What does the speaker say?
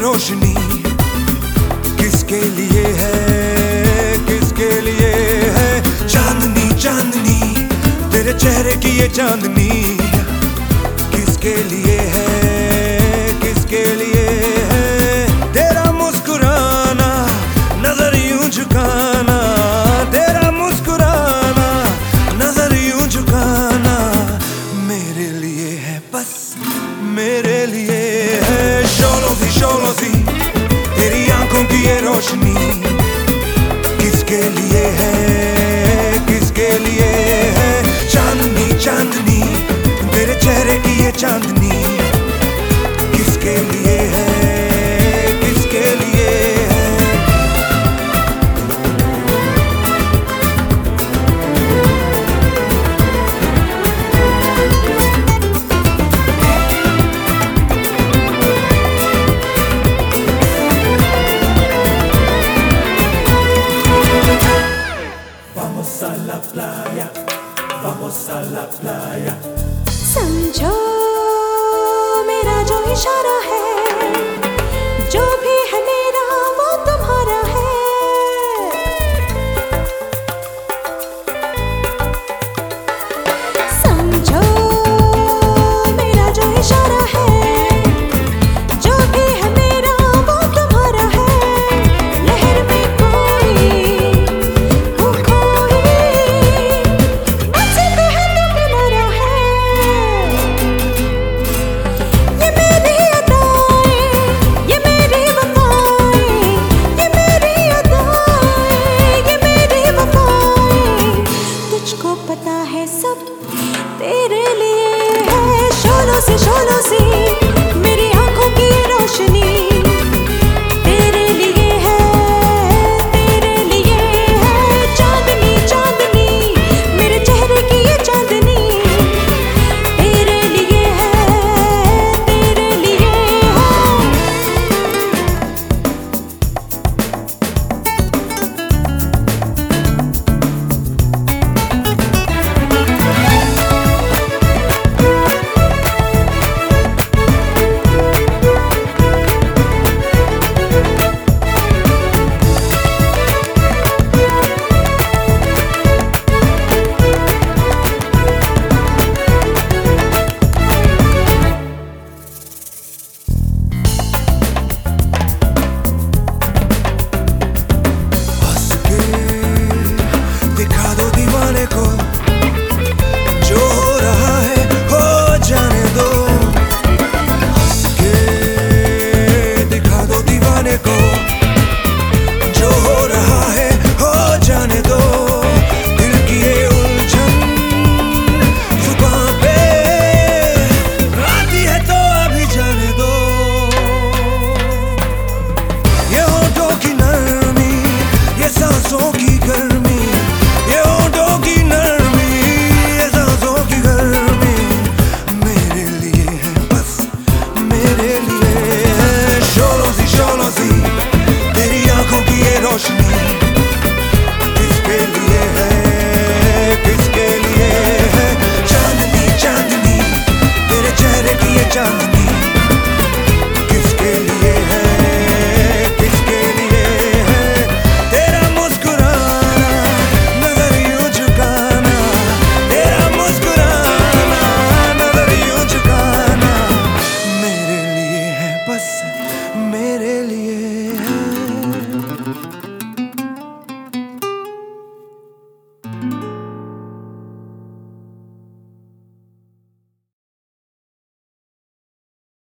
रोशनी किसके लिए है, किसके लिए है? चांदनी चांदनी तेरे चेहरे की ये चांदनी किसके लिए है, किसके लिए है? तेरा मुस्कुराना नजर यूं झुकाना, तेरा मुस्कुराना नजर यूं झुकाना मेरे लिए है, बस मेरे लिए है। शोलों सी तेरी आंखों की ये रोशनी किसके लिए है, किसके लिए है? चांदनी चांदनी तेरे चेहरे की ये चांदनी किसके लिए है, किसके लिए है? Vamos a la playa. समझो मेरा जो इशारा है, जो भी है मेरा वो तुम्हारा है। समझो मेरा जो इशारा है, जो भी है मेरा वो तुम्हारा है। लहर में कोई तेरे लिए है। शोलों सी मेरी आंखों की ये रोशनी तेरे लिए है, तेरे लिए है। चांदनी चांदनी मेरे चेहरे की ये चांदनी तेरे लिए है, तेरे लिए है। किसके लिए है, किसके लिए है? चांदनी चांदनी तेरे चेहरे की ये चांदनी